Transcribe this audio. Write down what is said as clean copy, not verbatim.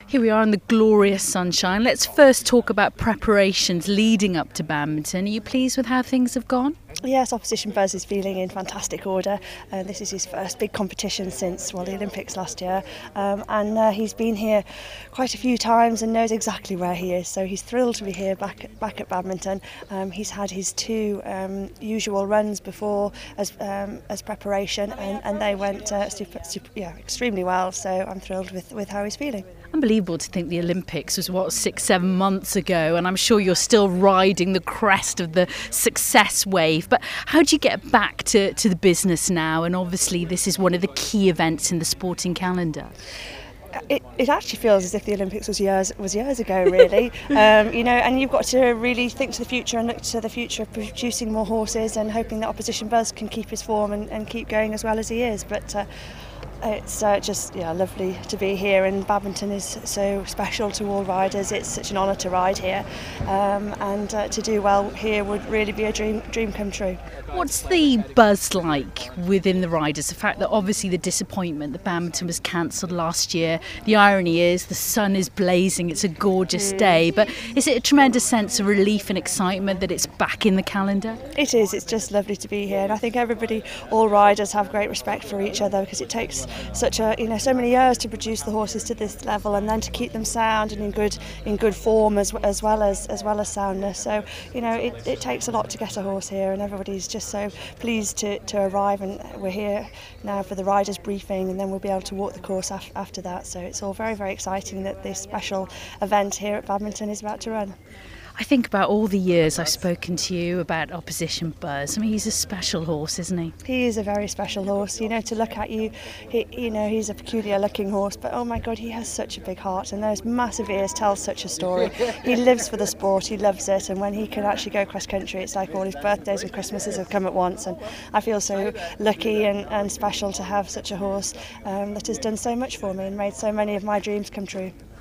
Here we are in the glorious sunshine. Let's first talk about preparations leading up to Badminton. Are you pleased with how things have gone? Yes, Opposition Buzz is feeling in fantastic order. This is his first big competition since the Olympics last year, and he's been here quite a few times and knows exactly where he is. So he's thrilled to be here back at Badminton. He's had his two usual runs before as preparation, and they went extremely well. So I'm thrilled with how he's feeling. Unbelievable to think the Olympics was, 6-7 months ago, and I'm sure you're still riding the crest of the success wave. But how do you get back to the business now? And obviously this is one of the key events in the sporting calendar. It actually feels as if the Olympics was years ago, really. And you've got to really think to the future and look to the future of producing more horses and hoping that Opposition Buzz can keep his form and keep going as well as he is. But it's just lovely to be here, and Badminton is so special to all riders. It's such an honour to ride here, and to do well here would really be a dream come true. What's the buzz like within the riders? The fact that obviously the disappointment that Badminton was cancelled last year. The irony is the sun is blazing, it's a gorgeous day, but is it a tremendous sense of relief and excitement that it's back in the calendar? It is. It's just lovely to be here, and I think all riders have great respect for each other, because it takes so many years to produce the horses to this level, and then to keep them sound and in good form as well as soundness. So it takes a lot to get a horse here, and everybody's just so pleased to arrive, and we're here now for the riders briefing, and then we'll be able to walk the course after that. So it's all very, very exciting that this special event here at Badminton is about to run. I think about all the years I've spoken to you about Opposition Buzz. I mean, he's a special horse, isn't he? He is a very special horse. To look at you, he's a peculiar looking horse, but oh my God, he has such a big heart, and those massive ears tell such a story. He lives for the sport, he loves it, and when he can actually go cross country, it's like all his birthdays and Christmases have come at once, and I feel so lucky and special to have such a horse that has done so much for me and made so many of my dreams come true.